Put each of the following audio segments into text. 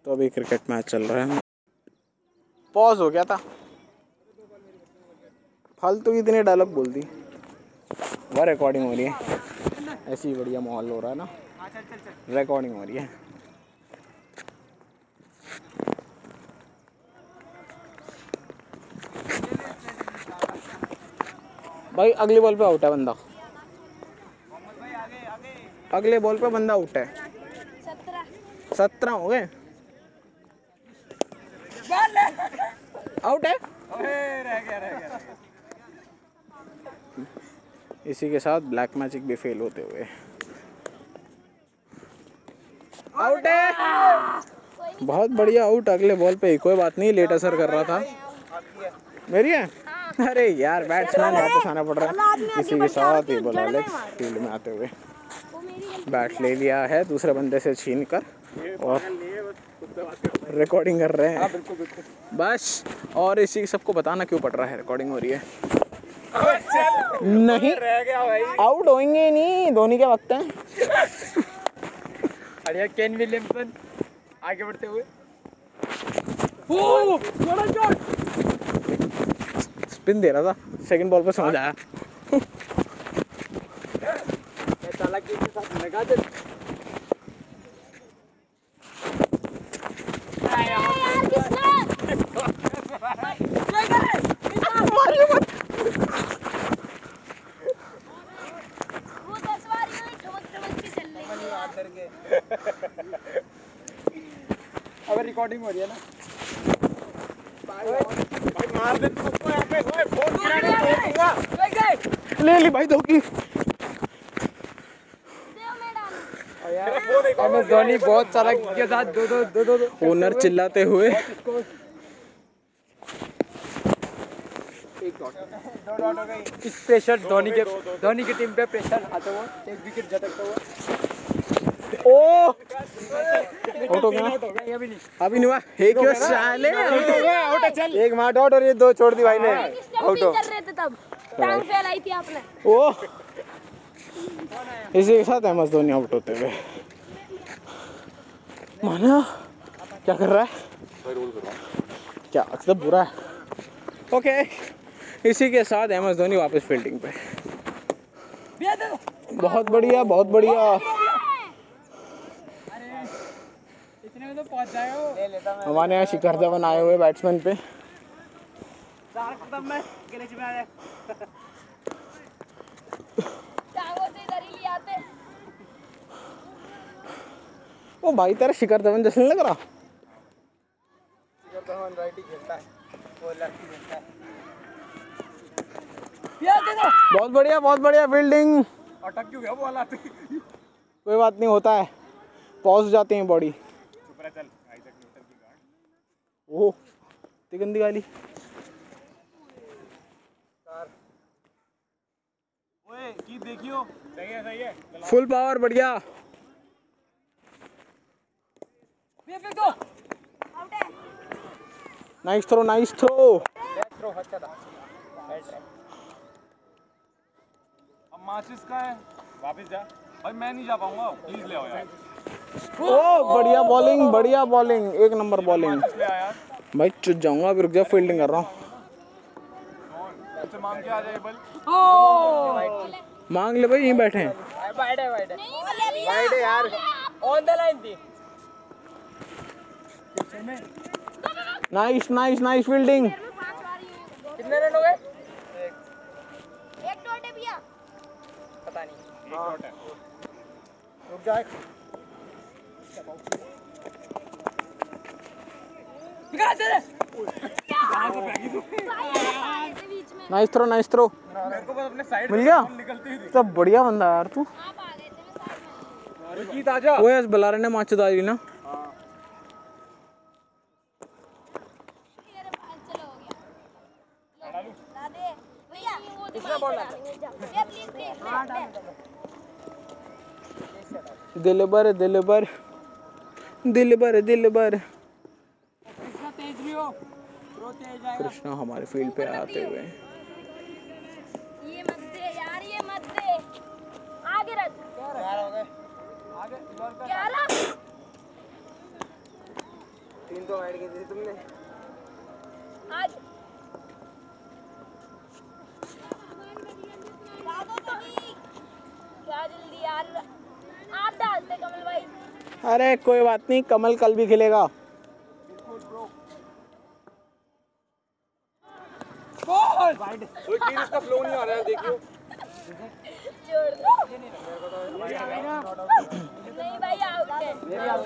तो अभी cricket match चल रहा है। पॉज हो गया था, फालतू इतने डायलॉग बोल दी। वह रिकॉर्डिंग हो रही है, ऐसी ही बढ़िया माहौल हो रहा है ना, रिकॉर्डिंग हो रही है। भाई अगली बॉल पे आउट है बंदा, अगले बॉल पे बंदा आउट है। 17 हो गए, आउट है। रह गया। इसी के साथ ब्लैक मैजिक भी फेल होते हुए आउट है। बहुत बढ़िया आउट अगले बॉल पे। कोई बात नहीं, लेट असर कर रहा था। मेरी है। अरे यार बैट्समैन वापस आना पड़ रहा है। इसी के साथ ये बॉल एलेक्स फील्ड में आते हुए बैट ले लिया है दूसरे बंदे से छीन कर और रिकॉर्डिंग कर रहे हैं बस। और इसी सबको बताना क्यों पड़ रहा है, रिकॉर्डिंग हो रही है। नहीं आउट होंगे नहीं, धोनी के वक्त है। अरे केन विलियमसन आगे बढ़ते हुए स्पिन दे रहा था, सेकंड बॉल पे समझ आया। चालाकी के साथ लगा दे। अब रिकॉर्डिंग हो रही है ना, मार दे तू यहाँ पे, फोन ले ली भाई धोखी। MS धोनी बहुत चालाकी के साथ दो ओनर चिल्लाते हुए इस प्रेशर धोनी की टीम पे प्रेशर आता हुआ एक विकेट झटकता हुआ। ओ आउट हो गया, अभी नहीं, अभी नहीं हुआ। एक क्यों साले आउट है। चल एक मार आउट और ये दो छोड़ दी भाई ने। आउट कर रहे थे तब टांग फैलाई थी आपने। ओ इसी के साथ MS धोनी आउट होते हुए। माना क्या कर रहा है, क्या अक्सर बुरा है। ओके इसी के साथ MS धोनी वापस फील्डिंग पे। बहुत बढ़िया बहुत बढ़िया। इतने में तो पहुंच जाएगा वो। हमारे यहाँ शिखर धवन आए हुए बैट्समैन पे। टांगों से इधर ही ले आते। ओ भाई तेरा शिखर धवन जैसे नहीं लग रहा। राइट ही खेलता है, वो लेफ्ट खेलता है। बहुत बढ़िया फील्डिंग। अटक क्यों गया बॉल आते? कोई बात नहीं, होता है, पॉज हो जाती है बॉडी। चल आइजैक न्यूटन की गार्ड। ओह इतनी गंदी गाली। ओए की देखियो, सही है फुल पावर बढ़िया। Nice throw. थ्रो अच्छा था। अब माचिस का है, वापस जा भाई। मैं नहीं जा पाऊंगा, प्लीज ले आओ यार। ओ बढ़िया बॉलिंग एक नंबर बॉलिंग। ले आ यार, भाई चुट जाऊंगा, अभी रुक जा, फील्डिंग कर रहा हूँ। मुझसे मांग के आ जाए बल। मांग ले भाई, यहीं बैठे हैं। वाइड है वाइड है यार, ऑन द लाइन थी। Nice fielding. कितने रन हो गए? एक डॉट है भैया। पता नहीं, एक डॉट है। रुक जाए। Nice throw. मेरे को बस अपने साइड मिल गया। निकलती ही सब बढ़िया बंदा यार तू। आप आ गए थे मैं साइड में। थी। ताजा वो यार बलारे ने माच दाई ना। मेरे पास चलो हो गया। ला दे भैया, वो दिमाग से डालेंगे। जा ये प्लीज हां डाल दे। दिलबर। कृष्णा तेज भी हो, थ्रो तेज आएगा। कृष्णा हमारे फील्ड पे आते हुए। ये मत दे यार, ये मत दे। आगे रख। यार हो गए। आगे इधर का 11। इनको वाइड की थी तुमने। आज दादो तो नहीं क्या जल्दी यार आप डालते कमल भाई। अरे कोई बात नहीं, कमल कल भी खिलेगा। कोई टीम इसका फ्लो नहीं आ रहा है, देखियो। छोड़ दो नहीं भाई आउट है।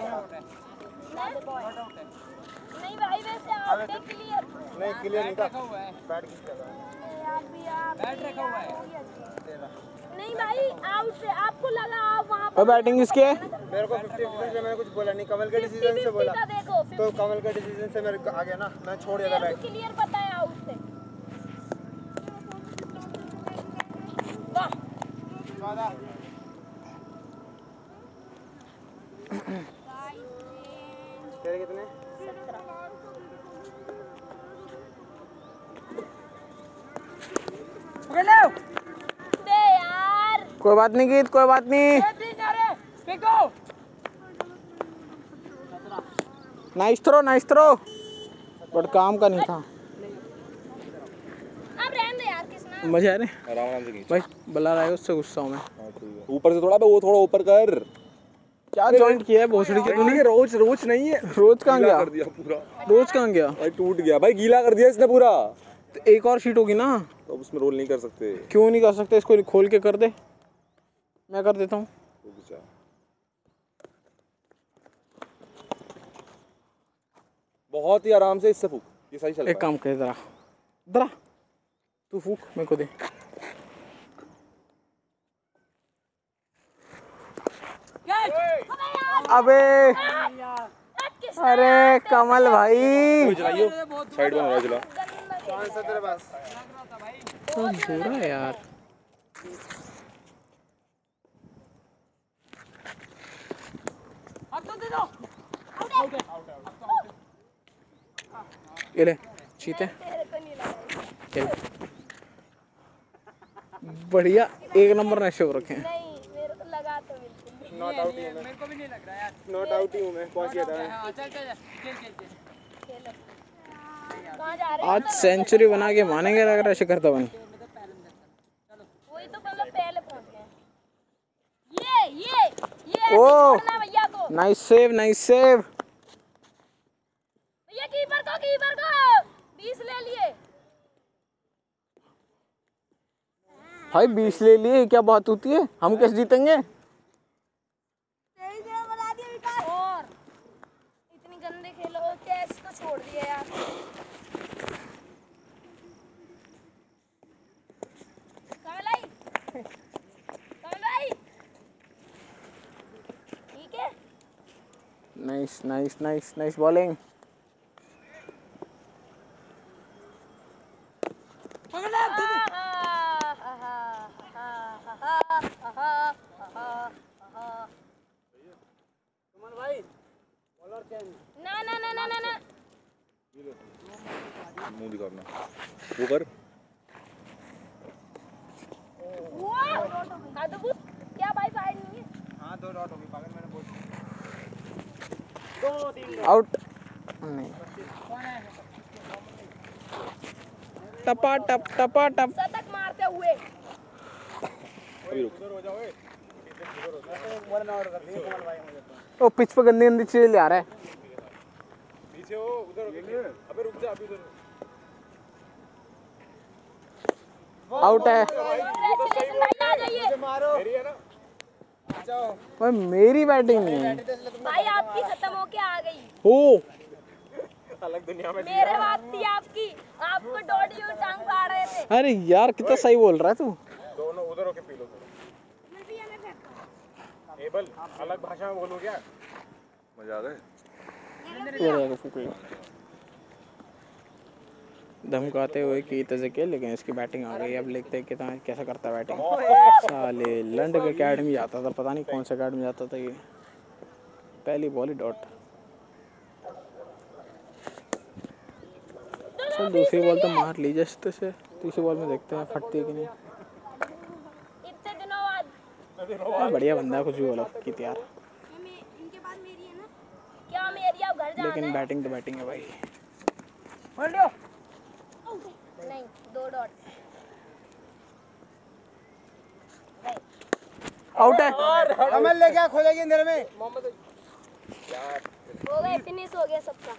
नहीं भाई वैसे आउट है क्लियर। नहीं क्लियर नहीं था, बैट किस लगा बैट रखा हुआ है। नहीं भाई आउट है, आपको लगा आप वहाँ और बैटिंग किसकी है? मेरे को 50-50 से मैंने कुछ बोला नहीं, कमल के डिसीजन से बोला। देखो तो कमल के डिसीजन से मेरे को आ गया ना, मैं छोड़ दिया था बैट। क्लियर पता है आउट से। वाह तेरे कितने? पकड़ लो। बे यार कोई बात नहीं गीत, कोई बात नहीं। फेंको। नाइस थ्रो बट काम का नहीं था। अब रहने दे यार किसना। मजा आ रहे आराम से खींच। भाई, बुला रहा है उससे गुस्सा हूं मैं। ऊपर से थोड़ा, वो थोड़ा ऊपर कर। क्या जॉइंट किया है भोसड़ी के तूने? रोज नहीं है, रोज कहाँ गीला गया? कर दिया पूरा रोज कहाँ गया? भाई, टूट गया भाई, गीला कर दिया इसने पूरा। तो एक और शीट होगी ना। तो अब उसमें रोल नहीं कर सकते। क्यों नहीं कर सकते? इसको खोल के कर दे, मैं कर देता हूँ। रुक जा। बहुत ही आराम से इससे फूक, ये सही चल एक रहा काम कर, दरा तू फूक, मेरे को दे। अबे अरे कमल भाई, है। चलाइयो, साइड में हो चला। कौन सा तेरे पास? तो बुरा है यार। ये ले चीते, ये ले। बढ़िया, एक नंबर नशे हो रखे हैं। नहीं मेरे को लगा तो बिल्कुल नॉट आउट ही हूँ मैं, मेरे को भी नहीं लग रहा यार। नॉट आउट ही हूँ मैं, पहुँच गया था मैं। हाँ, चल खेल। खेलो। कहाँ जा रहे आज सेंचुरी बना के मानेंगे लग रहा है शिखर धवन। वही तो मतलब पहले पहुंच गए। ये ऐसे ओ! छोड़ना भैया को। Nice save, nice save. भैया कीपर को 20 ले लिए। भाई 20 ले लिए, क्या बात होती है? हम कैसे जीतेंगे? और इतनी गंदे खेलो, टेस्ट तो छोड़ दिया यार। कमल भाई ठीक है। Nice nice nice nice bowling. ना मुंह दिखाना, वो कर। अद्भुत, क्या भाई फाइल नहीं है। हाँ 2 डॉट हो गई पागल, मैंने बोल आउट नहीं, टपा टप शतक मारते हुए। अभी रुक। ओ पिच पे गंदी गंदी चीजें ले आ रहा है। पीछे हो, उधर हो। अबे रुक जा, अभी उधर। आउट है Congratulations भाई, आ जाइए। मारो, मेरी है ना। जाओ भाई, मेरी बैटिंग नहीं है। भाई आपकी खत्म होके आ गई। ओ अलग दुनिया में। मेरे बात थी आपकी, आपको डॉट यू टांग पा रहे थे। अरे यार कितना सही बोल रहा है तू। दोनों उधर होके पी लो। एबल अलग भाषा में बोलो क्या? मजा आ गया। धमकाते हुए की तजे के, लेकिन इसकी बैटिंग आ गई। अब देखते हैं कितना कैसा करता है बैटिंग। साले लंड के अकेडमी जाता था, पता नहीं कौन सा अकेडमी जाता था ये। पहली बॉल ही डॉट। चल दूसरी बॉल तो मार ली जस्ट से, तीसरी बॉल में देखते हैं फटती है कि नहीं। इतने दिनों बाद बढ़िया बंदा है, कुछ भी बोला की यार। इनके पास मेरी है ना। क्या मेरी, अब घर जाना लेकिन बैटिंग तो बैटिंग है भाई। नहीं 2 डॉट आउट है। कमल ले क्या खोलेगी अंदर में? हो गए, फिनिश हो गया सबका।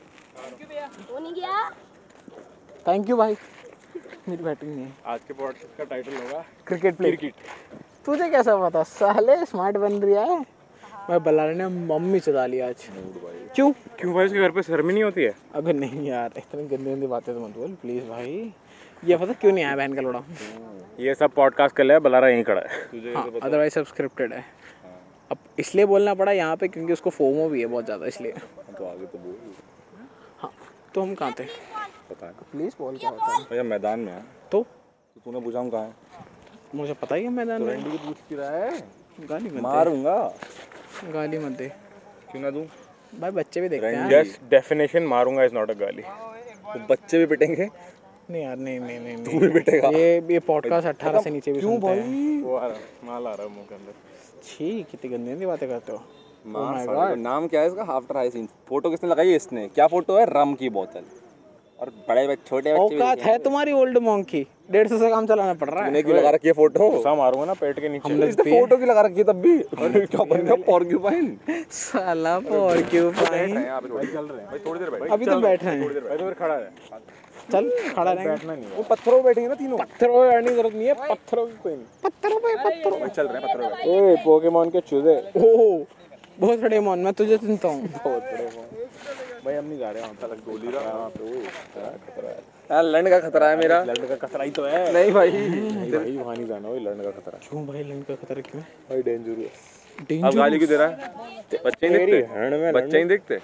हो नहीं गया? थैंक यू भाई। मेरी बैटिंग नहीं है। आज के पॉडकास्ट का टाइटल होगा क्रिकेट प्ले। तुझे कैसा पता? साले स्मार्ट बन रही है। मैं बल्लारे ने मम्मी चुरा लिया आज। क्यों? क्यों भाई उसके घर पे शर्म ही नहीं होती है? अबे नहीं यार, इतनी गंदी गंदी बातें तो मत बोल प्लीज भाई। ये पता क्यों नहीं आया बहन का लोड़ा? ये सब पॉडकास्ट कर लिया, बलारा यहीं खड़ा है। तुझे हाँ, अदरवाइज सब स्क्रिप्टेड है। अब इसलिए बोलना पड़ा यहाँ पे क्योंकि उसको फोमो भी है बहुत ज़्यादा, इसलिए। तो आगे तो बोल। हाँ, तो हम कहाँ थे? पता है प्लीज़ बोल क्या होता है? भैया मैदान में है। तो तूने पूछा हम कहाँ है? मुझे पता ही है मैदान में। रैंडी को पूछ की रहा है। गाली मत दे। मारूंगा। गाली मत दे क्यों ना दूं? भाई, बच्चे भी देखते हैं। यस, डेफिनेशन मारूंगा इज नॉट अ गाली। तो बच्चे भी पिटेंगे। नहीं यार, नहीं नहीं नहीं तू भी पिटेगा। ये पॉडकास्ट 18 से नीचे भी सुनते हैं। वो आ रहा, माल आ रहा है मुंह के अंदर। छी, कितनी गंदी गंदी बातें करते हो। मार साले को। नाम क्या है इसका? After high scene. फोटो किसने लगाई है? इसने। क्या फोटो है? रम की बोतल और बड़े बच्चे छोटे बच्चे भी औकात है तुम्हारी ओल्ड मॉन्क की? 150 से काम चलाना पड़ रहा है। तूने क्यों लगा रखी है फोटो? गुस्सा मारूंगा ना पेट के नीचे। हमने इसने फोटो की लगा रखी है तब भी। क्या बन गया पॉर्क्यूपाइन? साला पॉर्क्यूपाइन। यहाँ पे चल रहे हैं भाई, थोड़ी देर बैठ। अभी तो बैठ रहे हैं। भाई तो फिर खड़ा है। चल खड़ा रहेंगे। बैठना नहीं है। वो पत्थरों पे बैठेंगे ना तीनों। पत्थरों पे बैठने की जरूरत नहीं है, पत्थरों की कोई नहीं। पत्थरों पे पत्थरों। भाई चल रहे हैं पत्थरों पे। ओए पोकेमॉन के चूजे। ओह, बहुत बड़े मॉन, मैं तुझे सुनता हूँ। बहुत बड़े भाई, हम नहीं जा रहे वहाँ पे। अलग गोली रहा वहाँ पे। वो खतरा है। यार लैंड का खतरा है मेरा। लड़ने का खतरा ही तो है। नहीं भाई। नहीं भाई, वहाँ नहीं जाना। वही लड़ने का खतरा है क्यों भाई? लंग का खतरा क्यों? भाई डेंजरस। डेंजर। अब गाली क्यों दे रहा है? बच्चे नहीं दिखते। बच्चे नहीं दिखते।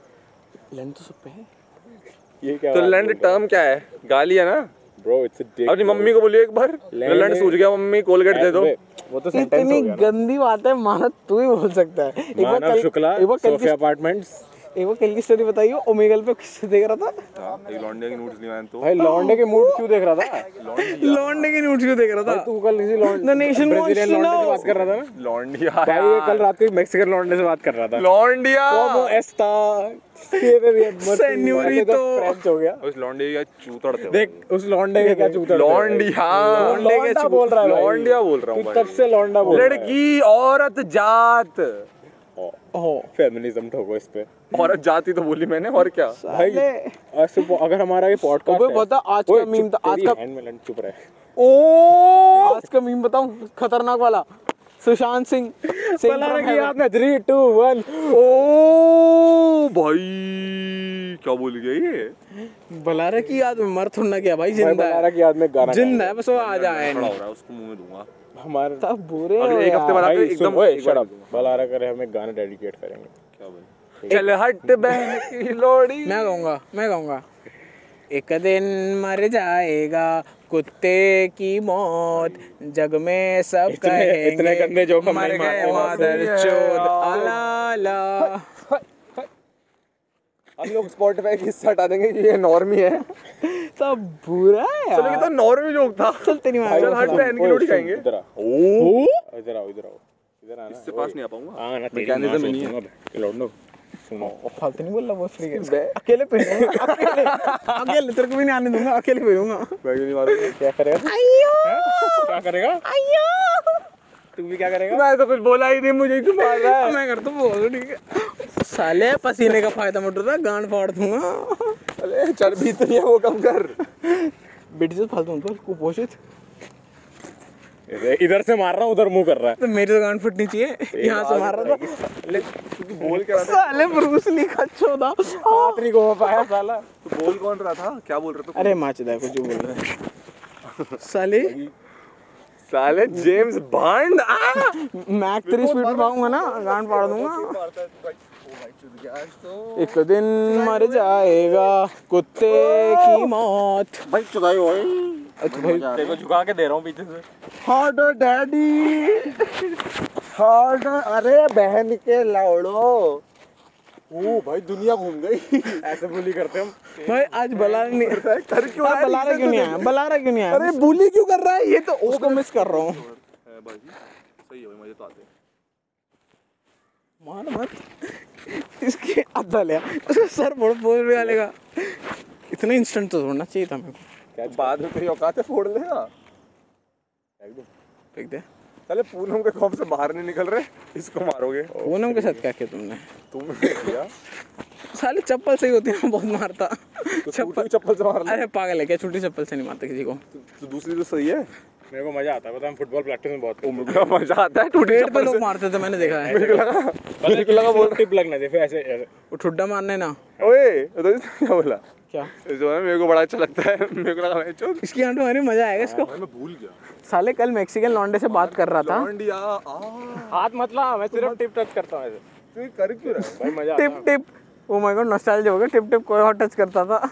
लंग तो सब पे है। ये क्या तो लैंड टर्म क्या है? गाली है ना ब्रो? It's a dick. अपनी मम्मी को बोलिए एक बार, लैंड सूझ गया मम्मी, कोलगेट दे दो। वो तो सेंटेंस इतनी हो गया ना। गंदी बात है, माना तू ही बोल सकता है। Manav Shukla, Sophia apartments. एक बार कल की स्टोरी बताइए, ओमेगल पे किससे देख रहा था? एक लौंडे की नोट्स नहीं आए तो भाई लौंडे के मूड क्यों देख रहा था? लौंडे की न्यूज क्यों देख रहा था? तू कल किसी The nation wants Brazilian to लौंडे से know. बात कर रहा था ना? लौंडिया भाई ये कल रात को मैक्सिकन लौंडे से बात कर रहा था। लौंडिया Como esta? Señorito. फ्रेंच हो गया। उस लौंडे का चूतड़ थे। देख उस लौंडे के क्या चूतड़ थे। लौंडिया लौंडा बोल रहा है भाई। लौंडिया बोल रहा हूँ तू भाई। तब से लौंडा बोल रहा है। लड़की, औरत, जात। ओह, फेमिनिज्म ठोको इस पे। औरत जाति तो बोली मैंने, और क्या? भाई ऐसे अगर हमारा ये पॉडकास्ट ओबे बता, आज का मीम था, आज का चुप रहे। ओ, आज का मीम बताऊं खतरनाक वाला? सुशांत सिंह बलारा की याद में 3 2 1। ओ भाई क्या बोल गया ये? बलारा की याद में मर थोड़ा गया भाई, जिंदा बलारा है। की याद में गाना जिंदा है, बस वो आ जाए। खड़ा हो रहा है, उसको मुंह में दूंगा। हमारे तब बुरे हो अगले एक हफ्ते यार। बाद भाई एकदम सुन, shut up। बलारा करे हमें गाना डेडिकेट करेंगे। क्या भाई? चल हट बहन की लोड़ी। मैं गाऊंगा। एक दिन मर जाएगा कुत्ते की मौत, जग में सब कहेंगे इतने गंदे जोक हम मर नहीं गए मारते। मादरचोद। अला हम लोग स्पॉटिफाई की हिस्सा हटा देंगे कि ये नॉर्मी है। सब बुरा है चलो ये तो यार। नॉर्मी जोक था। चल तेरी माँ चल हट बहन की लोड़ी खाएंगे। इधर आ। ओ इधर आओ इधर आना। इससे पास नहीं आ पाऊंगा। हाँ ना, मैकेनिज्म नहीं है। लौंडो सुनो। फालतू नहीं बोल रहा, बहुत फ्री है। अकेले पहनूंगा, अकेले तेरे को भी नहीं आने दूंगा, अकेले पहनूंगा। मैं क्यों नहीं मारूंगा? क्या करेगा? क्या करेगा? तू भी क्या करेगा? मैं तो कुछ बोला ही नहीं, मुझे क्यों मार रहा है? मैं करता हूँ, ठीक है। साले पसीने का फायदा मत उठा, गांड फाड़ दूंगा। अरे चर्बी इतनी है वो कम कर। बेटी से फालतू मत बोल, कुपोषित। इधर से मार रहा हूँ, उधर मुंह कर रहा है। तो मेरी तो गांड फटनी चाहिए, यहाँ से मार रहा था। तू बोल क्या रहा था? साले ब्रूस ली का चौदा हाथ नहीं घुमा पाया साला। तू बोल कौन रहा था? क्या बोल रहा था? अरे माचदा कुछ बोल रहा है साले। साले जेम्स बॉन्ड। मैक 3 स्पीड पे भागूंगा ना, गांड फाड़ दूंगा। एक दिन मर जाएगा कुत्ते की मौत। भाई चुदाई भाई। अच्छा भाई, देखो झुका के दे रहा हूँ पीछे से। Hard daddy hard. अरे बहन के लौड़ो। ओ भाई दुनिया घूम गई। ऐसे बुली करते हम। भाई आज बलारा नहीं कर क्यों रहा है? बलारा क्यों नहीं आया? बलारा क्यों नहीं आया? अरे बुली क्यों कर रहा है ये? तो उसको मिस कर रहा हूँ। भाई सही है भाई, मजे तो आते हैं। मार मत इसकी अद्दा ले उसका सर फोड़ बोल भी आलेगा। इतना इंस्टेंट तो छोड़ना चाहिए था मेरे को। क्या बाद में तेरी औकात है फोड़ लेगा। फेंक दे। चले पूनम के खौफ से बाहर नहीं निकल रहे, इसको मारोगे। पूनम के साथ क्या किया तुमने? तुमने किया साले चप्पल से ही होती है, बहुत मारता तो चप्पल से मार ले। अरे पागल है क्या, छोटी चप्पल से नहीं मारता किसी को। तो दूसरी तो सही है। मेरे को मजा आता है, पता है फुटबॉल प्रैक्टिस में बहुत मुझे मजा आता है। टूटी पेड़ पे लोग मारते थे, मैंने देखा है। मेरे को लगा बोल टिप लगना दे फिर ऐसे वो ठुड्डा मारने ना। ओए तो क्या बोला? क्या मेरे को बड़ा अच्छा लगता है। मेरे को लगा मैं चो इसकी आंट मारी, मजा आएगा इसको। मैं भूल गया। साले कल मैक्सिकन लौंडे से बात कर रहा था। हाथ मत ला, मैं सिर्फ टिप टच करता हूँ ऐसे। तू कर क्यों रहा है? भाई मजा tip tip, oh my god nostalgia हो गया। टिप टिप कोई और टच करता था।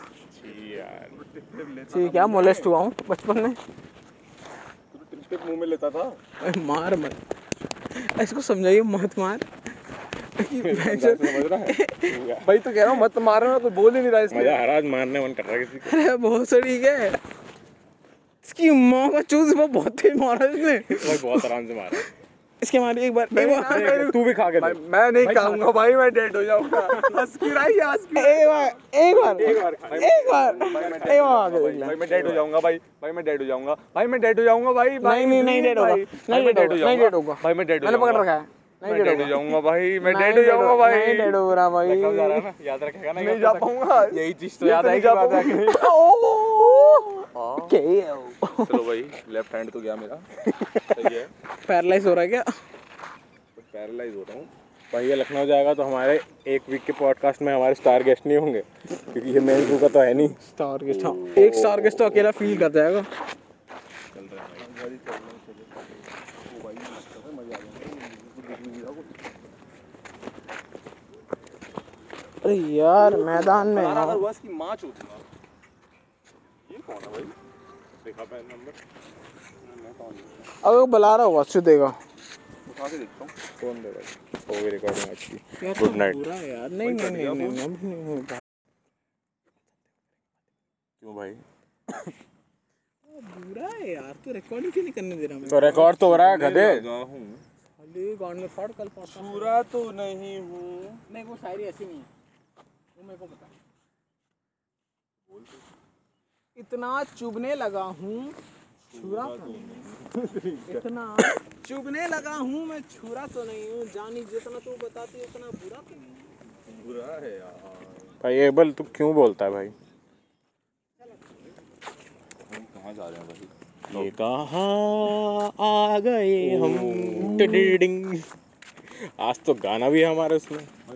ठीक है, मोलेस्ट हुआ हूँ बचपन में। टिप मुंह में लेता था। मार मत, इसको समझाइए मत मार। समझ रहा है भाई, तो कह रहा हूँ मत मारना, कोई बोल ही नहीं रहा इसमें। मजा आ रहा है, मारने मन कर रहा है किसी को। अरे बहुत सही है, इसकी माँ का चूज वो बहुत तेज मारा इसने। भाई बहुत आराम से मारा। इसके मारी एक बार तू भी खा के भाई देख। मैं नहीं खाऊंगा भाई, मैं डेड हो जाऊंगा। हंस की रही है, हंस की। एक बार भाई मैं डेड हो जाऊंगा भाई, भाई मैं डेड हो जाऊंगा भाई, मैं डेड हो जाऊंगा भाई। नहीं डेड होगा, नहीं डेड होगा भाई, मैं डेड हो मैंने पकड़ जाऊंगा। रखा है। मैं डेड हो जाऊंगा भाई, मैं डेड हो जाऊंगा भाई। नहीं डेड हो रहा भाई। जा रहा है ना, याद रखेगा ना। नहीं जा पाऊंगा। यही चीज तो याद आएगी बात है। चलो भाई, लेफ्ट हैंड तो गया मेरा। सही है। पैरालाइज हो रहा है क्या? पैरालाइज हो रहा हूँ भाई ये लखनऊ जाएगा तो हमारे एक वीक के पॉडकास्ट में हमारे स्टार गेस्ट नहीं होंगे, क्योंकि ये मेन क्रू का तो है नहीं। स्टार गेस्ट, हाँ एक स्टार गेस्ट तो अकेला फील कर जाएगा। अरे यार मैदान में अगर हुआ इसकी माँ चूती। ये कौन है भाई? देखा पैन नंबर अगर वो बुला रहा होगा अच्छी देगा। उठा के देखता हूँ। कौन दे भाई? हो गई रिकॉर्डिंग आज की। यार गुड नाइट। बुरा है यार। नहीं अभी नहीं होगा। क्यों भाई? बुरा है यार, तू रिकॉर्डिंग क्यों नहीं करने दे रहा? मैं तो रिकॉर्ड तो हो रहा है गधे। खाली गांड में फाड़ कल पाता हूँ। पूरा तो नहीं हूँ। नहीं वो शायरी ऐसी नहीं है, वो मेरे को पता है। इतना चुभने लगा हूँ छुरा तो नहीं। इतना चुभने लगा हूँ मैं छुरा तो नहीं हूँ। जानी जितना तू बताती उतना बुरा तो नहीं। बुरा है यार। भाई एबल तू क्यों बोलता है भाई? हम कहाँ जा रहे हैं भाई? ये कहाँ आ गए हम टिडिडिंग। आज तो गाना भी है हमारे उसमें।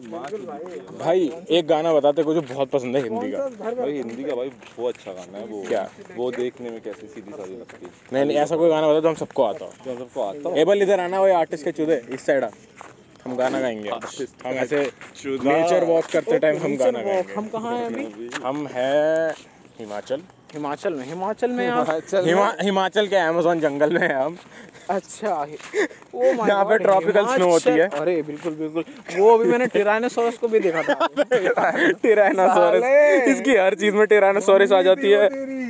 भाई एक गाना बताते को जो बहुत पसंद है हिंदी का। भाई हिंदी का भाई बहुत अच्छा गाना है वो। क्या? वो देखने में कैसे सीधी सादी लगती है। नहीं ऐसा कोई गाना बता तो हम सबको आता हो। जो हम सबको आता हो। एबल इधर आना, वो आर्टिस्ट के चूदे इस साइड आ। हम गाना गाएंगे। हम ऐसे नेचर वॉक करते टाइम हम गाना गाएंगे। हम कहाँ हैं अभी? हम है हिमाचल में आप? हिमाचल के अमेज़न जंगल में है हम। अच्छा ओ माय जहाँ पे ट्रॉपिकल स्नो होती है। अरे बिल्कुल वो अभी मैंने टिरानोसॉरस को भी देखा था। टिरानोसॉरस, इसकी हर चीज में टिरानोसॉरस आ जाती है।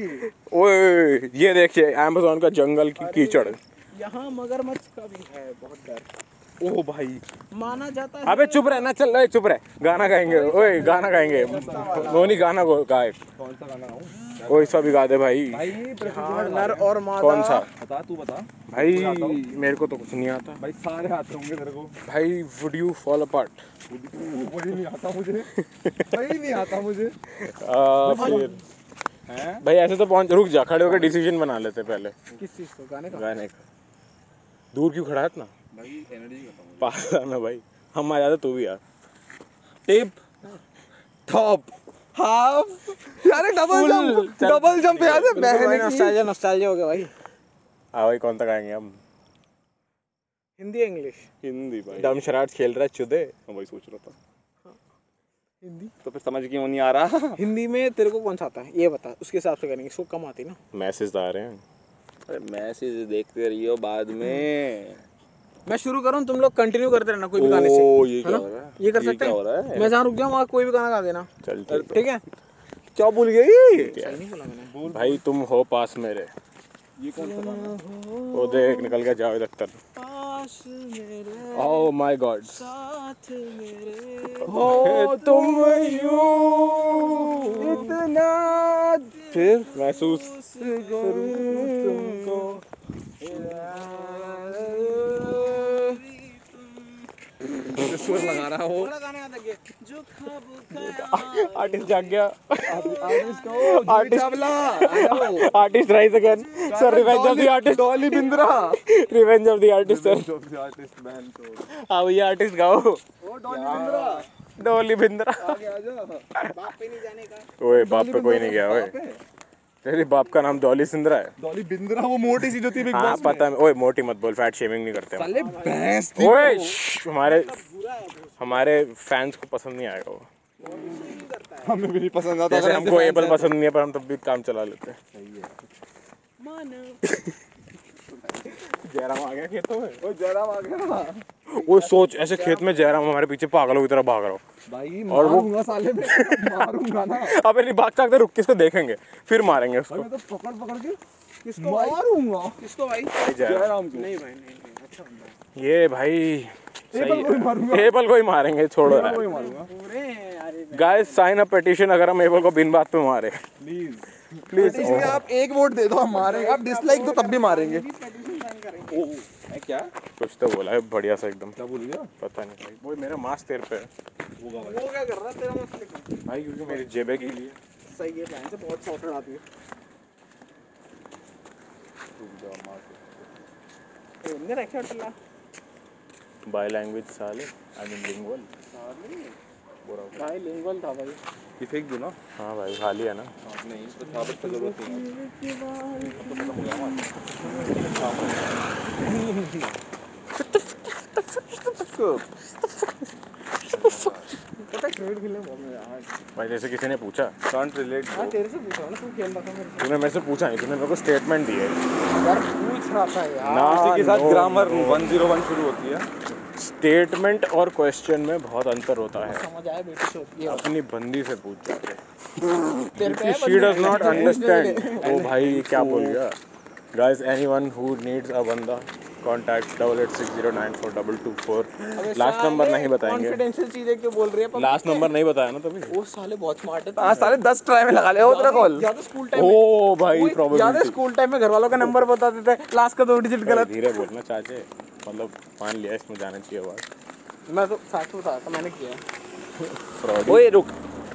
ओए ये देखिए अमेज़न का जंगल की कीचड़। यहाँ मगरमच्छ का भी है बहुत डर, ओ भाई माना जाता है। अबे चुप रहे ना, चल रहे चुप रहे। गाना गाएंगे, ओए गाना गाएंगे। वो नहीं गाना गाए। कौन सा गाना गाऊं? कोई सा भी गा दे भाई। हाँ, नर और मादा। कौन सा? बता, तू बता भाई मेरे को तो कुछ नहीं आता भाई। सारे आते होंगे तेरे को भाई। Would you fall apart? वही नहीं आता मुझे। वही नहीं आता मुझे। फिर भाई ऐसे तो पहुंच, रुक जा, खड़े होकर डिसीजन बना लेते पहले। किस चीज को? गाने का? गाने का। दूर क्यों खड़ा है इतना? भाई एनर्जी खत्म। पास आना भाई, हम आ जाते तू भी यार। टिप टॉप हाफ यार डबल जंप याद है? भाई नॉस्टैल्जिया हो गया भाई। हाँ भाई कौन सा गाएंगे हम? हिंदी इंग्लिश? हिंदी भाई। डम शराट खेल रहा है चुदे। मैं वही सोच रहा था। हिंदी तो फिर समझ क्यों नहीं आ रहा? हिंदी में तेरे को कौन सा आता है ये बता, उसके हिसाब से करेंगे। इसको कम आती ना। मैसेज आ रहे हैं। अरे मैसेज देखते रहियो बाद में। मैं शुरू करूँ, तुम लोग कंटिन्यू करते रहना कोई भी गाने से। ये है क्या ना? हो रहा है? ये कर ये सकते क्या हो रहा हैं। है? मैं जहाँ रुक जाऊँ वहाँ कोई भी गाना गा देना। चल ठीक है? क्या भूल गई? सही नहीं बोला मैंने। भाई तुम हो पास मेरे। ये कौन सा गाना? वो देख निकल गया Javed Akhtar. Oh my god हो तुम यूं इतना फिर महसूस तुमको सुर लगा रहा हो आर्टिस्ट जाग गया artist rise again sir revenge of the artist Dolly Bindra revenge of the artist sir artist बहन तो हाँ भैया आर्टिस्ट गाओ डोली बिंद्रा ओए बाप पे कोई नहीं गया ओए तेरे बाप का नाम डॉली सिंद्रा है डॉली बिंद्रा वो मोटी सी जो थी बिग हाँ बॉस पता है ओए मोटी मत बोल फैट शेमिंग नहीं करते हम साले भैंस थी ओए हमारे फैंस को पसंद नहीं आएगा वो हमें भी नहीं पसंद आता जैसे अगर हमको ऐसे एबल fans पसंद नहीं है पर हम तब भी काम चला लेते हैं जयराम आ गया खेतों में हैं। ओ जयराम आ गया ना वो सोच ऐसे खेत में जयराम हमारे पीछे पागलों की तरह भाग रहा हो भाई और वो- मारूंगा साले में मारूंगा ना अबे नहीं भागते भागते रुक किसको देखेंगे फिर मारेंगे उसको मैं तो पकड़ पकड़ के किसको मारूंगा किसको भाई? जयराम को नहीं भाई नहीं अच्छा ये भाई एबल को ही मारूंगा एबल को ही मारेंगे छोड़ो एबल को ही मारूंगा पूरे यार गाइस साइन अ पिटीशन अगर हम एबल को बिन बात पे मारे प्लीज प्लीज इसमें आप एक वोट दे दो हम मारेंगे आप डिसलाइक दो तब भी मारेंगे क्या कुछ तो बोला है बढ़िया सा एकदम क्या बोल गया पता नहीं भाई वो मेरा मास्क तेरे पे है वो क्या कर रहा है तेरा मसले का? भाई क्योंकि मेरी जेबे के लिए सही है बहन से बहुत सॉर्टेड आती है इनने रखे होटल बाय लैंग्वेज साले आई मीन लिंगुअल भाई लिंगुअल था भाई ये फेंक दो ना हाँ भाई खाली है ना नहीं इस पर थापट की जरूरत नहीं है अब तो खत्म हो गया हमारा पता है क्रिकेट खेलने में बहुत मजा आया भाई जैसे किसी ने पूछा कांट रिलेट हाँ तेरे से पूछा ना तू खेल रहा था मेरे से तूने मेरे से पूछा नहीं तूने मेरे को स्टेटमेंट दी है यार पूछ रहा था यार ना इसी के साथ no, ग्रामर no. 101 शुरू होती है स्टेटमेंट और क्वेश्चन में बहुत अंतर होता है समझ आया बेटी से होती है अपनी बंदी से पूछ जाते तेरे पे है शी डज नॉट बंदी। अंडरस्टैंड ओ भाई ये क्या बोल गया guys anyone who needs a बंदा कॉन्टैक्ट 8860942224 लास्ट नंबर नहीं बताएंगे कॉन्फिडेंशियल चीजें क्यों बोल रही है लास्ट नंबर नहीं बताया ना तभी वो साले बहुत स्मार्ट है हाँ साले 10 ट्राई में लगा लिया तेरा कॉल ज्यादा स्कूल टाइम ओ भाई ज्यादा प्रोबेबिलिटी स्कूल टाइम में घर वालों का नंबर बता देते लास्ट का 2 डिजिट गलत धीरे बोलना चाचे मतलब मान लिया इसमें जाना चाहिए बात मैं तो साथ में था मैंने किया फ्रॉड ओए रुक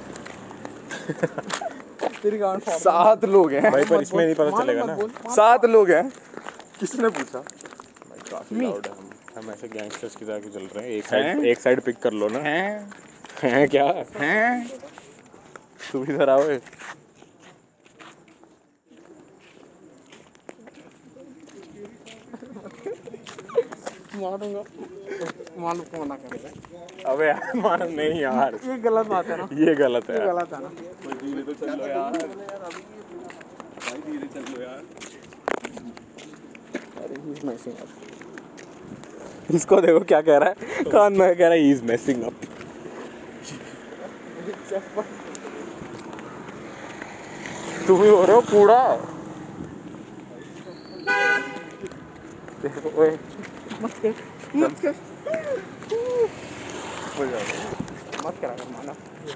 तेरी गांड फॉर्म 7 लोग हैं भाई पर इसमें नहीं पता चलेगा ना 7 लोग हैं किसने पूछा भाई काफी लाउड है हम ऐसे गैंगस्टर्स की तरह क्यों चल रहे हैं एक साइड पिक कर लो ना हैं क्या हैं तू भी इधर आओ मारूंगा मालूम को मना करेगा अबे यार मान नहीं यार ये गलत बात है ना ये गलत है यार। गलत है ना धीरे तो चल लो यार भाई धीरे चल लो यार अरे ही इज मैसिंग अप इसको देखो क्या कह रहा है कान में कह रहा है ही इज मेसिंग अप तू भी हो रहे हो कूड़ा देखो ओए मत कर मत करा कर माना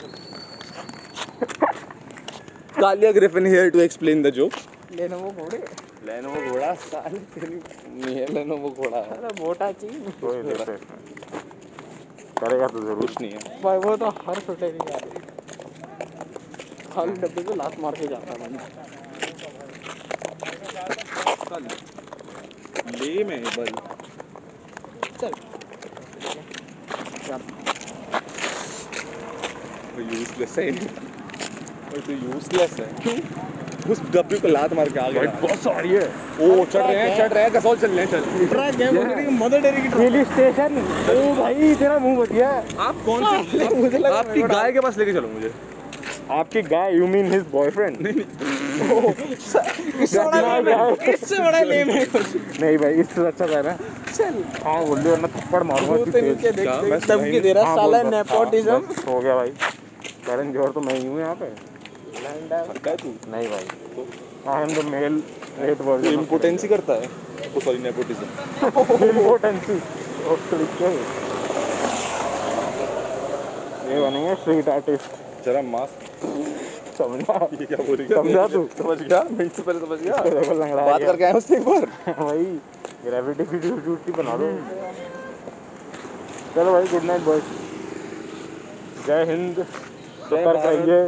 Kalia Griffin here to explain the joke लेने वो घोड़े लेनोवो घोड़ा साले तेरी नहीं है लेनोवो घोड़ा है अरे मोटा चीज ओए देखो इसमें। करेगा तो जरूर कुछ नहीं है भाई वो तो हर फटे नहीं आ रही खाली डब्बे को लात मार के जाता है ले मैं बल चल यूजलेस है तो यूजलेस है उस डब्बे को लात मार के आ गया बहुत सारी है ओ चढ़ रहे हैं कसौल चल रहे हैं चल ट्रक है मदर डेयरी की पुलिस स्टेशन ओ भाई तेरा मुंह बतिया आप कौन से मुझे लगा आपकी गाय के पास लेके चलो मुझे आपकी guy you mean his boyfriend इससे बड़ा लेम है नहीं भाई इससे अच्छा कह रहा है चल हाँ बोल दिया वरना थप्पड़ मारूंगा तो नीचे देख क्या? धमकी दे रहा हाँ, साला बोल बस, नेपोटिज्म हाँ, बस, हो गया भाई करण जोहर तो मैं ही हूँ यहाँ पे हड्डा है तू नहीं भाई, I am the male rate तू वर्जन इम्पोर्टेंसी करता है ओ सॉरी नेपोटिज्म इम्पोर्टेंसी। ये बनेंगे स्ट्रीट आर्टिस्ट, जरा मास्क समझा? ये क्या बोल रही है समझा तू? समझ गया मिनट से पहले समझ गया देखो लंगड़ा बात करके आए उससे एक बार भाई ग्रेविटी फीड बना दो। चलो भाई, गुड नाइट बॉयज, जय हिंद, सतर्क रहिए।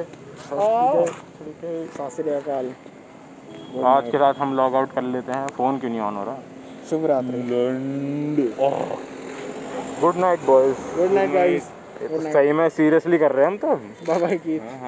सत श्री अकाल। आज के रात हम लॉग आउट कर लेते हैं, फ़ोन क्यों नहीं ऑन हो रहा? शुभ रात्रि। Good night boys. Good night guys. सही में सीरियसली कर रहे हैं हम तो। बाय बाय की